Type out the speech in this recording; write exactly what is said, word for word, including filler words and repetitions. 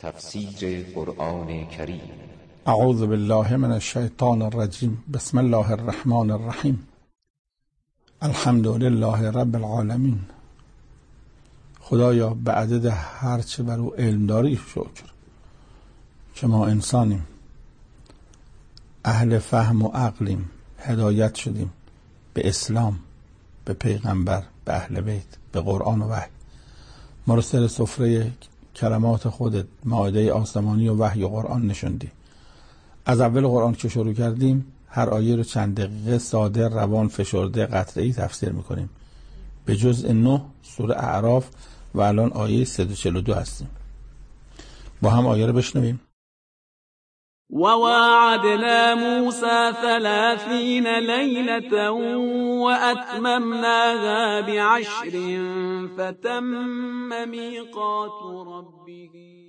تفسیر قرآن کریم. اعوذ بالله من الشیطان الرجیم. بسم الله الرحمن الرحیم. الحمد لله رب العالمین. خدایا به عدد هرچه بر او علم داری شکر که ما انسانیم، اهل فهم و عقلیم، هدایت شدیم به اسلام، به پیغمبر، به اهل بیت، به قرآن و وحی. ما رو سر سفره کلمات خودت، مائده آسمانی و وحی و قرآن نشوندی. از اول قرآن که شروع کردیم هر آیه رو چند دقیقه ساده، روان، فشرده، قطعه‌ای تفسیر میکنیم. به جزء نه سوره اعراف و الان آیه صد و چهل و دو هستیم. با هم آیه رو بشنویم. وواعدنا موسى ثلاثين ليلة وأتممناها بعشر فتم ميقات ربه